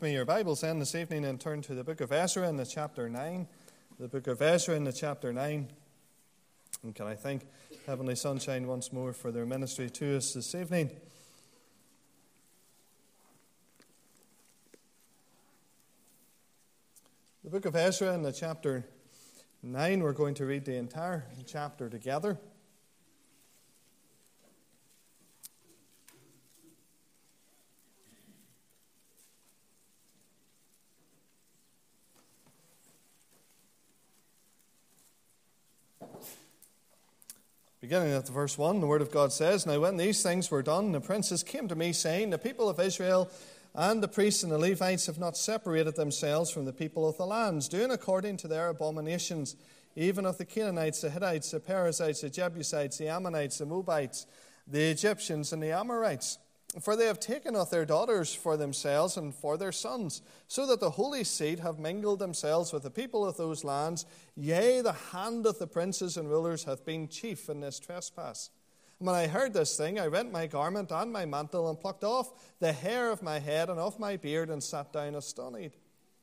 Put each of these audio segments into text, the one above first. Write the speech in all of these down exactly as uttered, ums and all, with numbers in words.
Open your Bibles then this evening and turn to the book of Ezra in the chapter nine. The book of Ezra in the chapter nine. And can I thank Heavenly Sunshine once more for their ministry to us this evening. The book of Ezra in the chapter nine, we're going to read the entire chapter together. Beginning at verse one, the word of God says, "Now when these things were done, the princes came to me, saying, The people of Israel and the priests and the Levites have not separated themselves from the people of the lands, doing according to their abominations, even of the Canaanites, the Hittites, the Perizzites, the Jebusites, the Ammonites, the Moabites, the Egyptians, and the Amorites. For they have taken of their daughters for themselves and for their sons, so that the holy seed have mingled themselves with the people of those lands. Yea, the hand of the princes and rulers hath been chief in this trespass. And when I heard this thing, I rent my garment and my mantle, and plucked off the hair of my head and of my beard, and sat down astonied.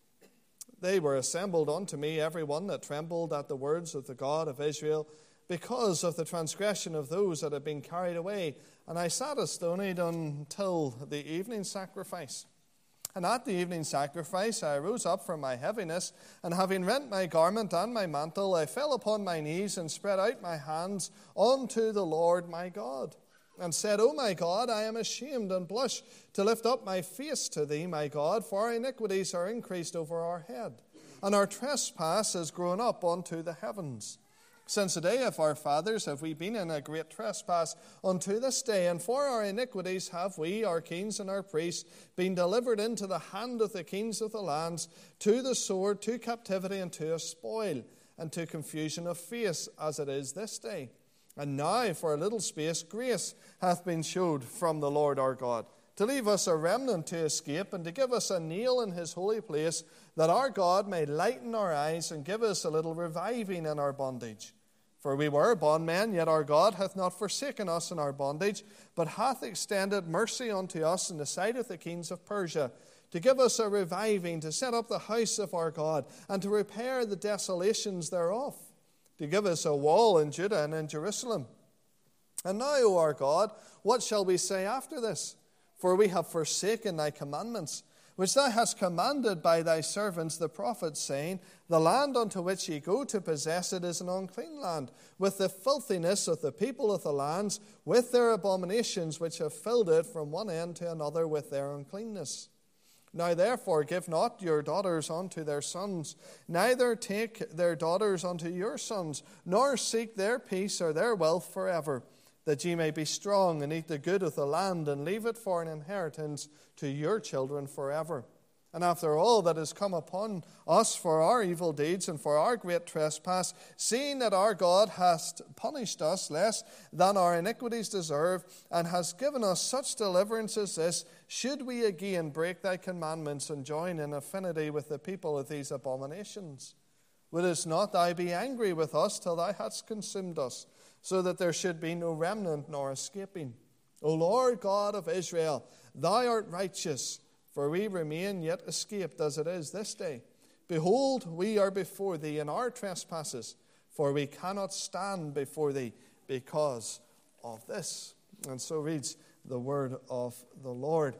They were assembled unto me, every one that trembled at the words of the God of Israel, because of the transgression of those that had been carried away. And I sat astonied until the evening sacrifice. And at the evening sacrifice I rose up from my heaviness, and having rent my garment and my mantle, I fell upon my knees and spread out my hands unto the Lord my God, and said, O my God, I am ashamed and blush to lift up my face to thee, my God, for our iniquities are increased over our head, and our trespass is grown up unto the heavens. Since the day of our fathers have we been in a great trespass unto this day, and for our iniquities have we, our kings and our priests, been delivered into the hand of the kings of the lands, to the sword, to captivity, and to a spoil, and to confusion of face, as it is this day. And now for a little space grace hath been showed from the Lord our God, to leave us a remnant to escape, and to give us a nail in his holy place, that our God may lighten our eyes, and give us a little reviving in our bondage. For we were bondmen, yet our God hath not forsaken us in our bondage, but hath extended mercy unto us in the sight of the kings of Persia, to give us a reviving, to set up the house of our God, and to repair the desolations thereof, to give us a wall in Judah and in Jerusalem. And now, O our God, what shall we say after this? For we have forsaken thy commandments, which thou hast commanded by thy servants the prophets, saying, The land unto which ye go to possess it is an unclean land, with the filthiness of the people of the lands, with their abominations which have filled it from one end to another with their uncleanness. Now therefore give not your daughters unto their sons, neither take their daughters unto your sons, nor seek their peace or their wealth forever, that ye may be strong and eat the good of the land, and leave it for an inheritance to your children forever. And after all that has come upon us for our evil deeds and for our great trespass, seeing that our God hath punished us less than our iniquities deserve, and has given us such deliverance as this, should we again break thy commandments and join in affinity with the people of these abominations? Wouldest not thou be angry with us till thou hadst consumed us, so that there should be no remnant nor escaping? O Lord God of Israel, thou art righteous, for we remain yet escaped as it is this day. Behold, we are before thee in our trespasses, for we cannot stand before thee because of this." And so reads the word of the Lord.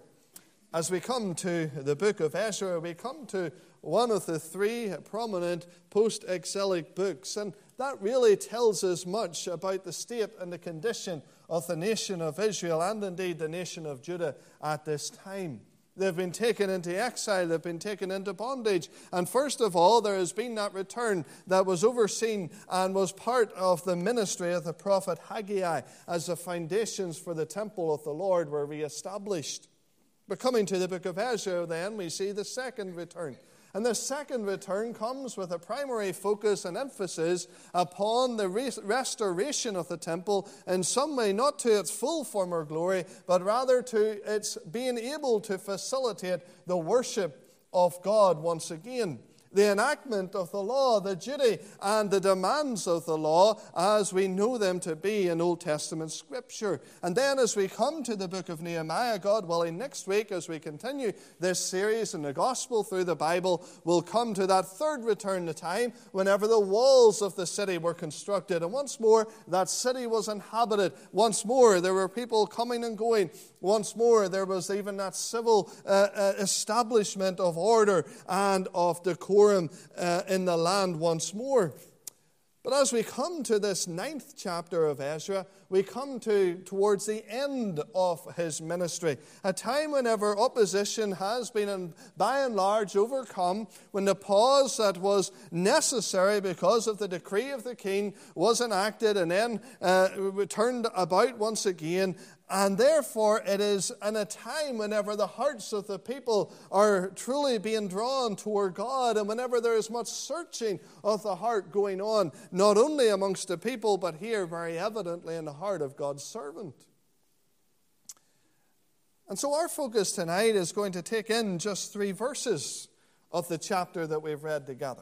As we come to the book of Ezra, we come to one of the three prominent post-exilic books, and that really tells us much about the state and the condition of the nation of Israel, and indeed the nation of Judah at this time. They've been taken into exile, they've been taken into bondage, and first of all there has been that return that was overseen and was part of the ministry of the prophet Haggai, as the foundations for the temple of the Lord were reestablished. But coming to the book of Ezra, then, we see the second return. And the second return comes with a primary focus and emphasis upon the restoration of the temple, in some way not to its full former glory, but rather to its being able to facilitate the worship of God once again. the enactment of the law, the duty and the demands of the law as we know them to be in Old Testament Scripture. And then as we come to the book of Nehemiah, God willing, next week as we continue this series in the Gospel through the Bible, we'll come to that third return to time whenever the walls of the city were constructed. And once more, that city was inhabited. Once more, there were people coming and going. Once more, there was even that civil uh, uh, establishment of order and of decorum uh, in the land once more. But as we come to this ninth chapter of Ezra, we come to towards the end of his ministry, a time whenever opposition has been, by and large, overcome, when the pause that was necessary because of the decree of the king was enacted and then uh, turned about once again. And therefore, it is in a time whenever the hearts of the people are truly being drawn toward God, and whenever there is much searching of the heart going on, not only amongst the people, but here very evidently in the heart of God's servant. And so our focus tonight is going to take in just three verses of the chapter that we've read together.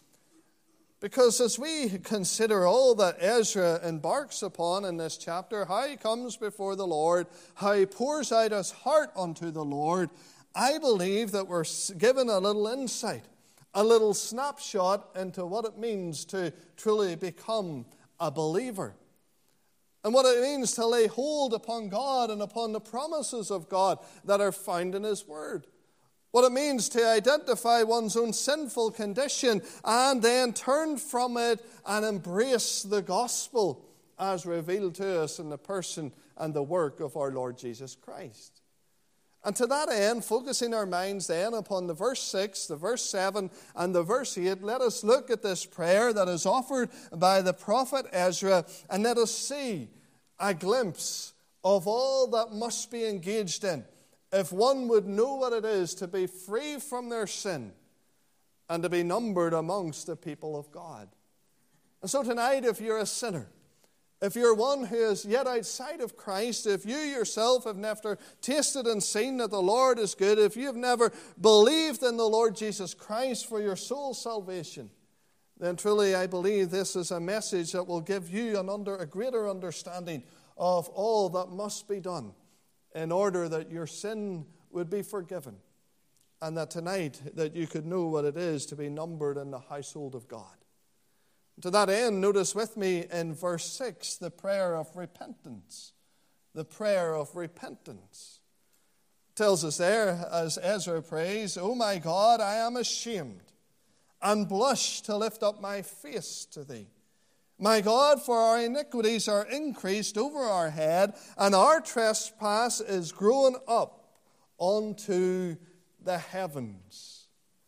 Because as we consider all that Ezra embarks upon in this chapter, how he comes before the Lord, how he pours out his heart unto the Lord, I believe that we're given a little insight, a little snapshot into what it means to truly become a believer. And what it means to lay hold upon God and upon the promises of God that are found in his word. What it means to identify one's own sinful condition and then turn from it and embrace the gospel as revealed to us in the person and the work of our Lord Jesus Christ. And to that end, focusing our minds then upon the verse six, the verse seven, and the verse eight, let us look at this prayer that is offered by the prophet Ezra, and let us see a glimpse of all that must be engaged in if one would know what it is to be free from their sin and to be numbered amongst the people of God. And so tonight, if you're a sinner, if you're one who is yet outside of Christ, if you yourself have never tasted and seen that the Lord is good, if you've never believed in the Lord Jesus Christ for your soul's salvation, then truly I believe this is a message that will give you an under, a greater understanding of all that must be done in order that your sin would be forgiven, and that tonight that you could know what it is to be numbered in the household of God. To that end, notice with me in verse six the prayer of repentance. The prayer of repentance. It tells us there, as Ezra prays, "O my God, I am ashamed, and blush to lift up my face to thee. My God, for our iniquities are increased over our head, and our trespass is grown up unto the heavens."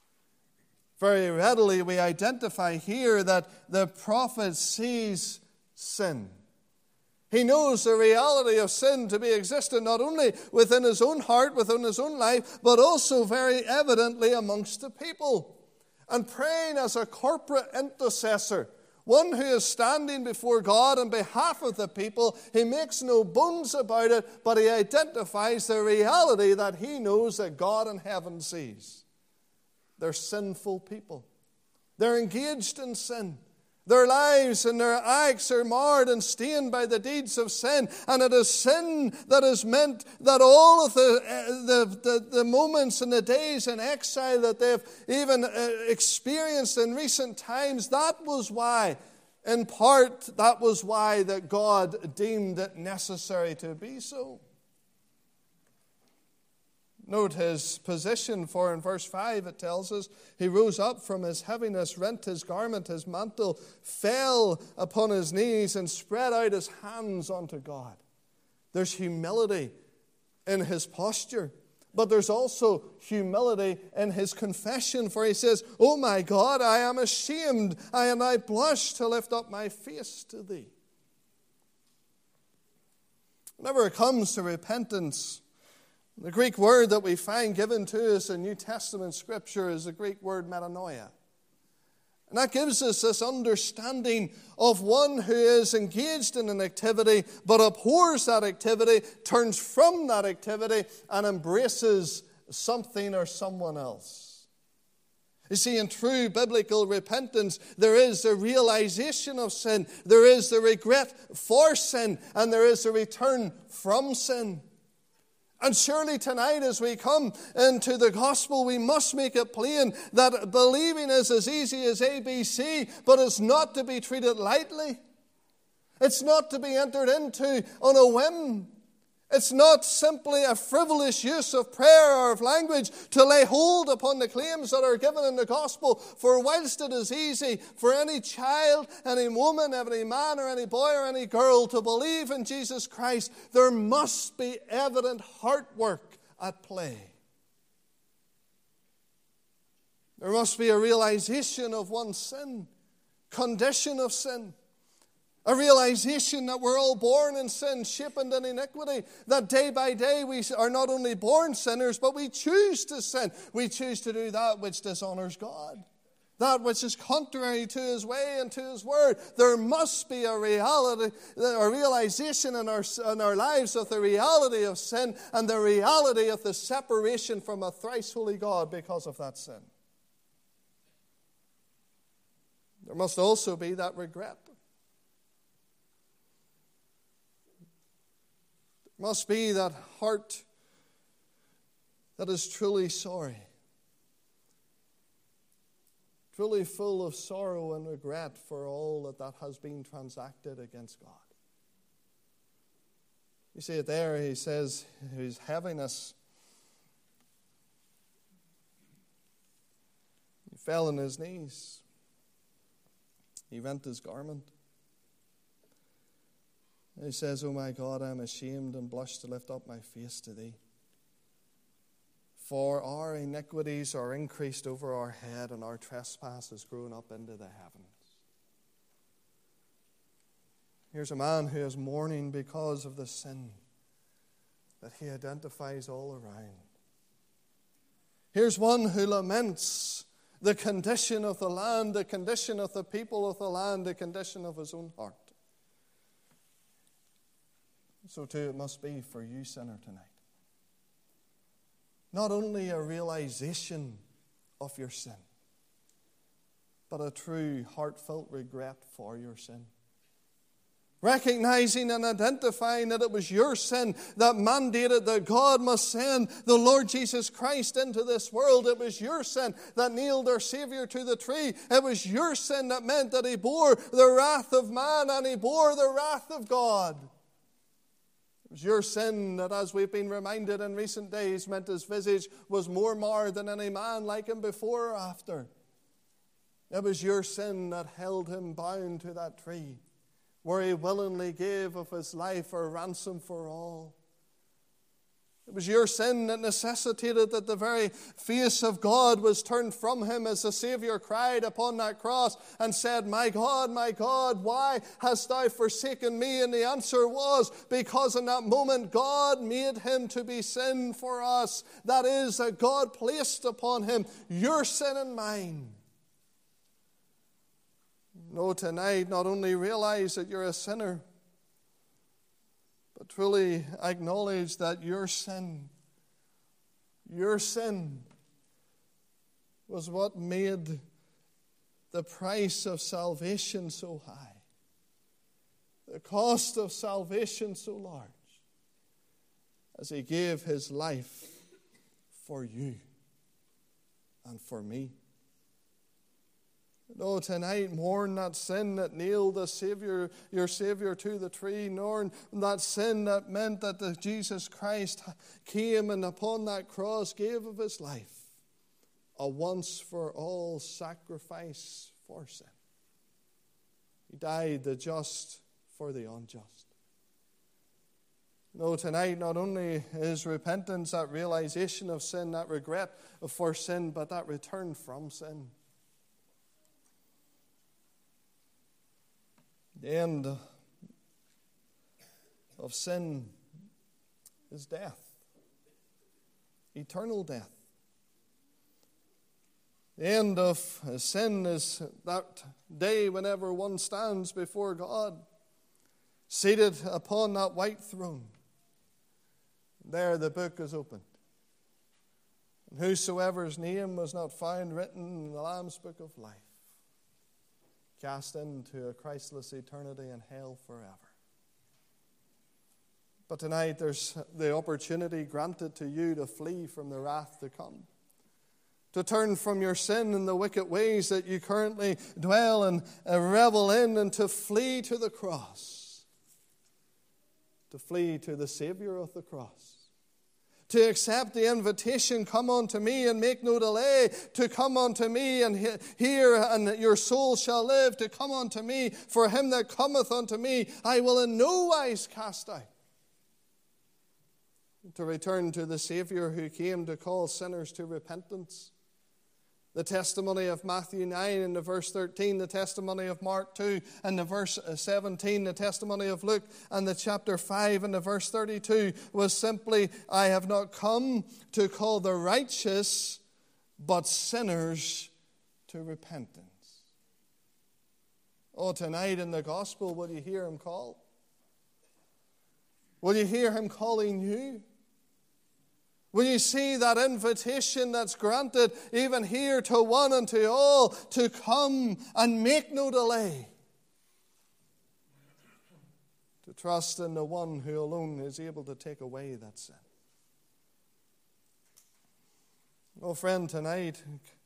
Very readily we identify here that the prophet sees sin. He knows the reality of sin to be existent not only within his own heart, within his own life, but also very evidently amongst the people. And praying as a corporate intercessor, one who is standing before God on behalf of the people, he makes no bones about it, but he identifies the reality that he knows that God in heaven sees. They're sinful people. They're engaged in sin. Their lives and their acts are marred and stained by the deeds of sin. And it is sin that has meant that all of the, the, the, the moments and the days in exile that they've even experienced in recent times, that was why, in part, that was why that God deemed it necessary to be so. Note his position, for in verse five it tells us, he rose up from his heaviness, rent his garment, his mantle, fell upon his knees, and spread out his hands unto God. There's humility in his posture, but there's also humility in his confession, for he says, "O my God, I am ashamed, and I blush to lift up my face to thee." Whenever it comes to repentance, the Greek word that we find given to us in New Testament Scripture is the Greek word metanoia. And that gives us this understanding of one who is engaged in an activity, but abhors that activity, turns from that activity, and embraces something or someone else. You see, in true biblical repentance, there is a realization of sin, there is the regret for sin, and there is a return from sin. And surely tonight as we come into the gospel, we must make it plain that believing is as easy as A B C, but it's not to be treated lightly. It's not to be entered into on a whim. It's not simply a frivolous use of prayer or of language to lay hold upon the claims that are given in the gospel. For whilst it is easy for any child, any woman, any man or any boy or any girl to believe in Jesus Christ, there must be evident heart work at play. There must be a realization of one's sin, condition of sin. A realization that we're all born in sin, shaped in iniquity, that day by day we are not only born sinners, but we choose to sin. We choose to do that which dishonors God, that which is contrary to His way and to His word. There must be a reality, a realization in our, in our lives of the reality of sin and the reality of the separation from a thrice holy God because of that sin. There must also be that regret. Must be that heart that is truly sorry, truly full of sorrow and regret for all that that has been transacted against God. You see it there, he says, his heaviness. He fell on his knees. He rent his garment. He says, "Oh my God, I am ashamed and blush to lift up my face to thee. For our iniquities are increased over our head, and our trespasses grown up into the heavens." Here's a man who is mourning because of the sin that he identifies all around. Here's one who laments the condition of the land, the condition of the people of the land, the condition of his own heart. So too it must be for you, sinner, tonight. Not only a realization of your sin, but a true heartfelt regret for your sin. Recognizing and identifying that it was your sin that mandated that God must send the Lord Jesus Christ into this world. It was your sin that nailed our Savior to the tree. It was your sin that meant that He bore the wrath of man and He bore the wrath of God. It was your sin that, as we've been reminded in recent days, meant His visage was more marred than any man like Him before or after. It was your sin that held Him bound to that tree, where He willingly gave of His life a ransom for all. It was your sin that necessitated that the very face of God was turned from Him as the Savior cried upon that cross and said, "My God, my God, why hast thou forsaken me?" And the answer was, because in that moment God made Him to be sin for us. That is, that God placed upon Him your sin and mine. No, tonight, not only realize that you're a sinner, but truly acknowledge that your sin, your sin was what made the price of salvation so high, the cost of salvation so large, as He gave His life for you and for me. No, tonight, mourn that sin that nailed the Savior, your Savior to the tree. Mourn that sin that meant that the Jesus Christ came and upon that cross gave of His life a once-for-all sacrifice for sin. He died the just for the unjust. No, tonight, not only is repentance that realization of sin, that regret for sin, but that return from sin. The end of sin is death, eternal death. The end of sin is that day whenever one stands before God, seated upon that white throne. There the book is opened. and whosoever's name was not found written in the Lamb's book of life, cast into a Christless eternity in hell forever. But tonight there's the opportunity granted to you to flee from the wrath to come, to turn from your sin and the wicked ways that you currently dwell and revel in, and to flee to the cross, to flee to the Savior of the cross, to accept the invitation, come unto me and make no delay, to come unto me and hear and your soul shall live, to come unto me, for him that cometh unto me I will in no wise cast out. To return to the Savior who came to call sinners to repentance. The testimony of Matthew nine in the verse thirteen, the testimony of Mark two and the verse seventeen, the testimony of Luke and the chapter five and the verse thirty-two was simply, I have not come to call the righteous, but sinners to repentance. Oh, tonight in the gospel, will you hear him call? Will you hear him calling you? Will you see that invitation that's granted even here to one and to all, to come and make no delay, to trust in the one who alone is able to take away that sin? Oh, friend, tonight,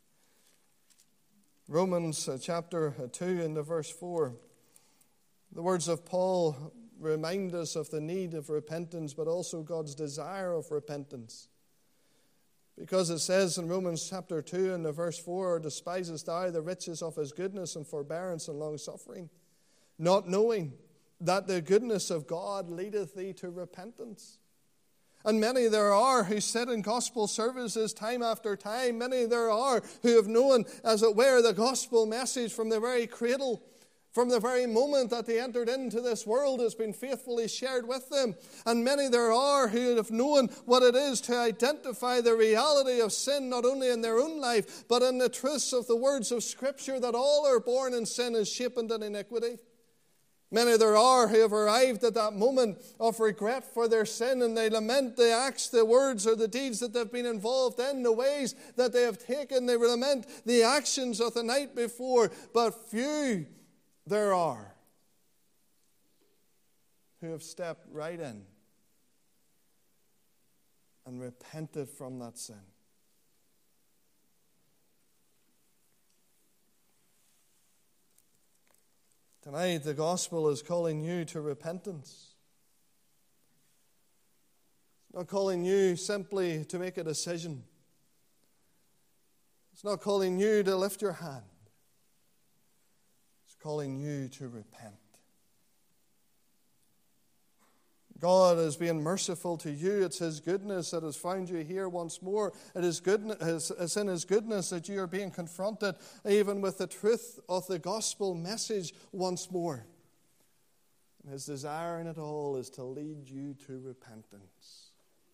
Romans chapter two and the verse four, the words of Paul remind us of the need of repentance, but also God's desire of repentance. Because it says in Romans chapter two and the verse four, despisest thou the riches of his goodness and forbearance and long-suffering, not knowing that the goodness of God leadeth thee to repentance? And many there are who sit in gospel services time after time. Many there are who have known, as it were, the gospel message from the very cradle. From the very moment that they entered into this world, has been faithfully shared with them. And many there are who have known what it is to identify the reality of sin, not only in their own life, but in the truths of the words of Scripture, that all are born in sin and shaped in iniquity. Many there are who have arrived at that moment of regret for their sin, and they lament the acts, the words, or the deeds that they've been involved in, the ways that they have taken. They lament the actions of the night before. But few there are who have stepped right in and repented from that sin. Tonight, the gospel is calling you to repentance. It's not calling you simply to make a decision. It's not calling you to lift your hand. Calling you to repent. God is being merciful to you. It's his goodness that has found you here once more. It is goodness, it's in his goodness that you are being confronted even with the truth of the gospel message once more. And his desire in it all is to lead you to repentance.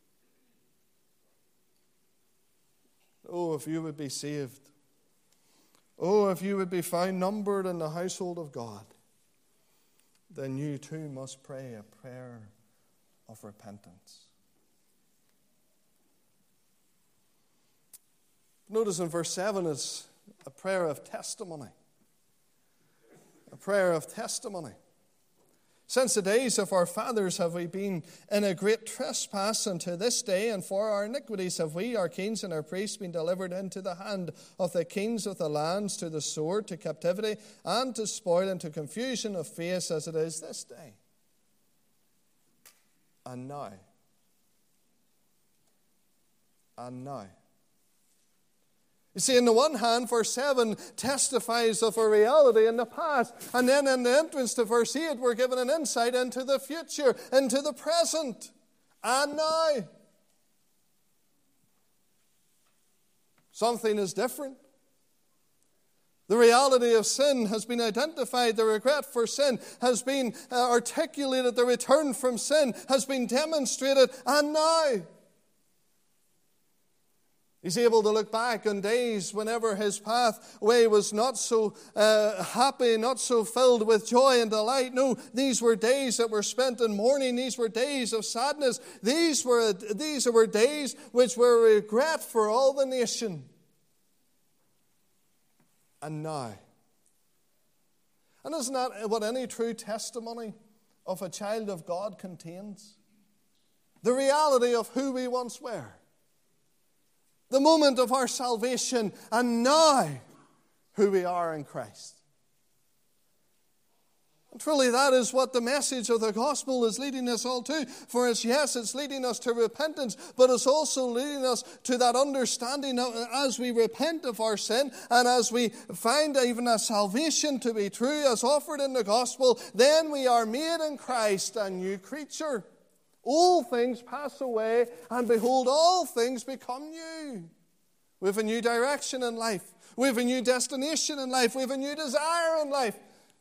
Oh, if you would be saved. Oh, if you would be found numbered in the household of God, then you too must pray a prayer of repentance. Notice in verse seven is a prayer of testimony. A prayer of testimony. Since the days of our fathers have we been in a great trespass unto this day, and for our iniquities have we, our kings and our priests, been delivered into the hand of the kings of the lands, to the sword, to captivity, and to spoil, and to confusion of face, as it is this day. And now, and now. You see, on the one hand, verse seven testifies of a reality in the past. And then in the entrance to verse eight, we're given an insight into the future, into the present, and now. Something is different. The reality of sin has been identified. The regret for sin has been uh, articulated. The return from sin has been demonstrated. And now, He's able to look back on days whenever his pathway was not so uh, happy, not so filled with joy and delight. No, these were days that were spent in mourning. These were days of sadness. These were, these were days which were regret for all the nation. And now. And isn't that what any true testimony of a child of God contains? The reality of who we once were. The moment of our salvation, and now who we are in Christ. And truly that is what the message of the gospel is leading us all to. For it's, yes, it's leading us to repentance, but it's also leading us to that understanding of, as we repent of our sin, and as we find even a salvation to be true as offered in the gospel, then we are made in Christ a new creature. All things pass away, and behold, all things become new. We have a new direction in life. We have a new destination in life. We have a new desire in life.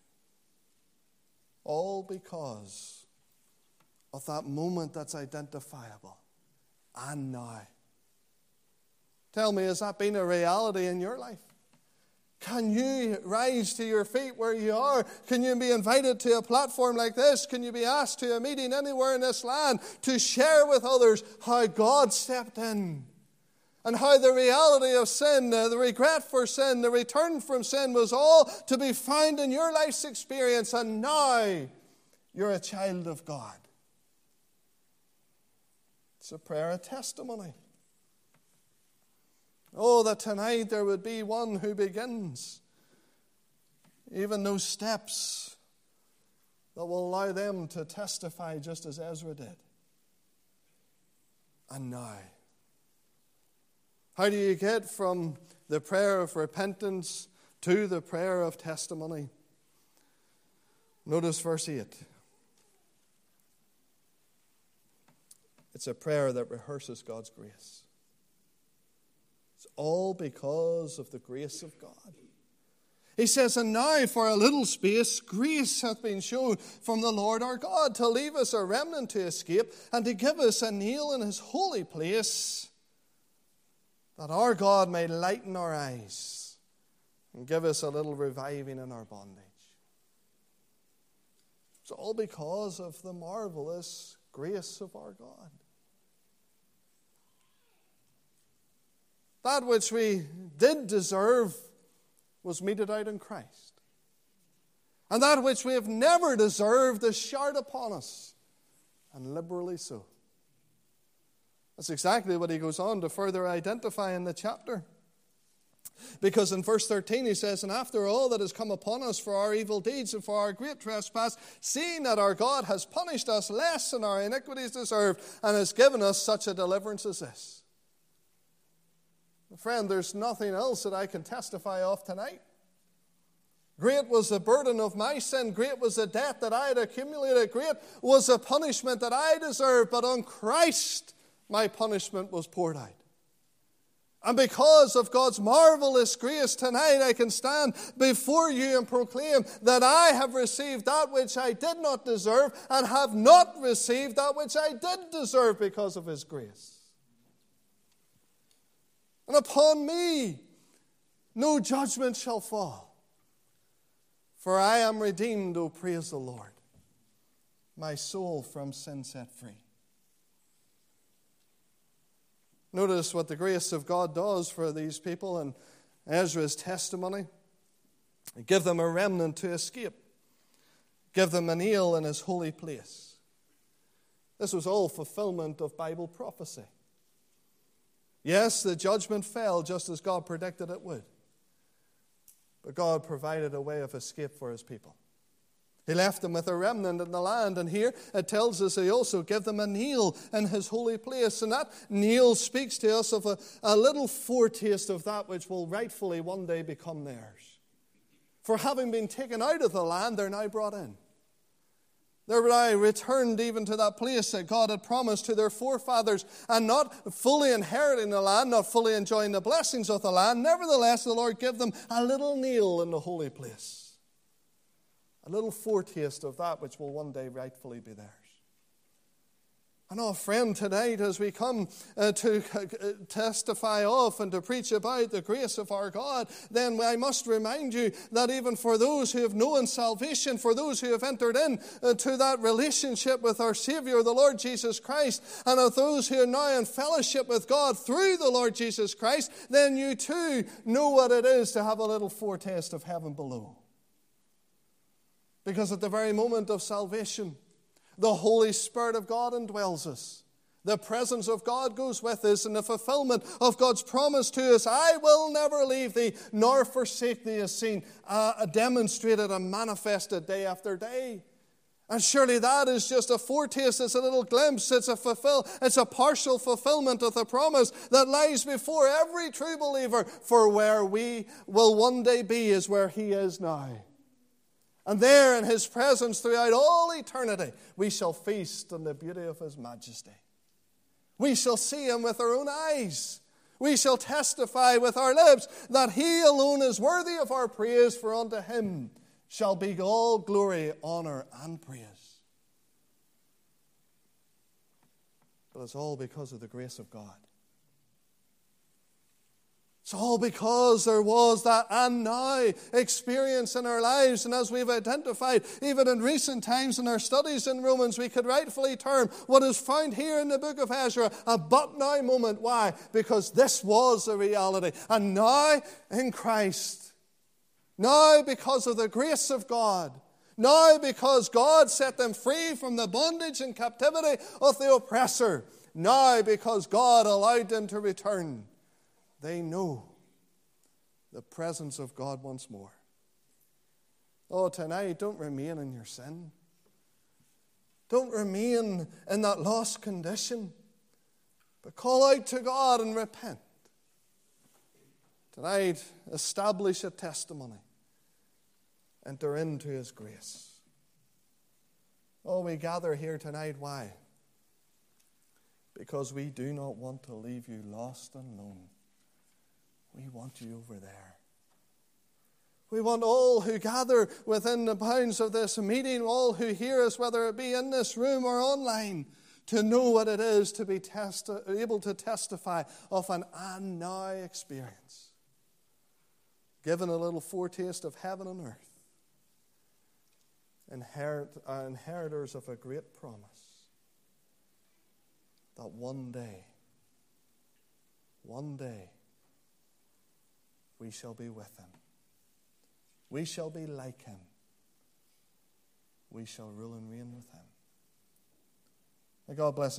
All because of that moment that's identifiable. And now. Tell me, has that been a reality in your life? Can you rise to your feet where you are? Can you be invited to a platform like this? Can you be asked to a meeting anywhere in this land to share with others how God stepped in? And how the reality of sin, uh, the regret for sin, the return from sin was all to be found in your life's experience. And now you're a child of God. It's a prayer of testimony. Oh, that tonight there would be one who begins even those steps that will allow them to testify just as Ezra did. And now, how do you get from the prayer of repentance to the prayer of testimony? Notice verse eight. It's a prayer that rehearses God's grace. It's all because of the grace of God. He says, and now for a little space grace hath been shown from the Lord our God to leave us a remnant to escape and to give us a nail in his holy place, that our God may lighten our eyes and give us a little reviving in our bondage. It's all because of the marvelous grace of our God. That which we did deserve was meted out in Christ. And that which we have never deserved is showered upon us, and liberally so. That's exactly what he goes on to further identify in the chapter. Because in verse thirteen he says, and after all that has come upon us for our evil deeds and for our great trespass, seeing that our God has punished us less than our iniquities deserved, and has given us such a deliverance as this. Friend, there's nothing else that I can testify of tonight. Great was the burden of my sin. Great was the debt that I had accumulated. Great was the punishment that I deserved. But on Christ, my punishment was poured out. And because of God's marvelous grace tonight, I can stand before you and proclaim that I have received that which I did not deserve, and have not received that which I did deserve because of his grace. And upon me no judgment shall fall. For I am redeemed, O praise the Lord. My soul from sin set free. Notice what the grace of God does for these people and Ezra's testimony. Give them a remnant to escape. Give them a nail in his holy place. This was all fulfillment of Bible prophecy. Yes, the judgment fell just as God predicted it would. But God provided a way of escape for his people. He left them with a remnant in the land. And here it tells us he also gave them a nail in his holy place. And that nail speaks to us of a, a little foretaste of that which will rightfully one day become theirs. For having been taken out of the land, they're now brought in. They're now returned even to that place that God had promised to their forefathers, and not fully inheriting the land, not fully enjoying the blessings of the land. Nevertheless, the Lord gave them a little nail in the holy place. A little foretaste of that which will one day rightfully be theirs. And oh, friend, tonight as we come uh, to uh, testify of and to preach about the grace of our God, then I must remind you that even for those who have known salvation, for those who have entered in uh, to that relationship with our Savior, the Lord Jesus Christ, and of those who are now in fellowship with God through the Lord Jesus Christ, then you too know what it is to have a little foretaste of heaven below. Because at the very moment of salvation, the Holy Spirit of God indwells us. The presence of God goes with us, and the fulfillment of God's promise to us, I will never leave thee nor forsake thee, is seen, uh, demonstrated and manifested day after day. And surely that is just a foretaste, it's a little glimpse, it's a fulfill, it's a partial fulfillment of the promise that lies before every true believer. For where we will one day be is where he is now. And there in his presence throughout all eternity, we shall feast on the beauty of his majesty. We shall see him with our own eyes. We shall testify with our lips that he alone is worthy of our praise, for unto him shall be all glory, honor, and praise. But it's all because of the grace of God. It's all because there was that and now experience in our lives. And as we've identified, even in recent times in our studies in Romans, we could rightfully term what is found here in the book of Ezra a but now moment. Why? Because this was a reality. And now in Christ, now because of the grace of God, now because God set them free from the bondage and captivity of the oppressor, now because God allowed them to return, they know the presence of God once more. Oh, tonight, don't remain in your sin. Don't remain in that lost condition. But call out to God and repent. Tonight, establish a testimony. Enter into his grace. Oh, we gather here tonight. Why? Because we do not want to leave you lost and alone. We want you over there. We want all who gather within the bounds of this meeting, all who hear us, whether it be in this room or online, to know what it is to be testi- able to testify of an and now experience. Given a little foretaste of heaven and earth. Inherit, uh, inheritors of a great promise. That one day, one day, we shall be with him. We shall be like him. We shall rule and reign with him. May God bless us.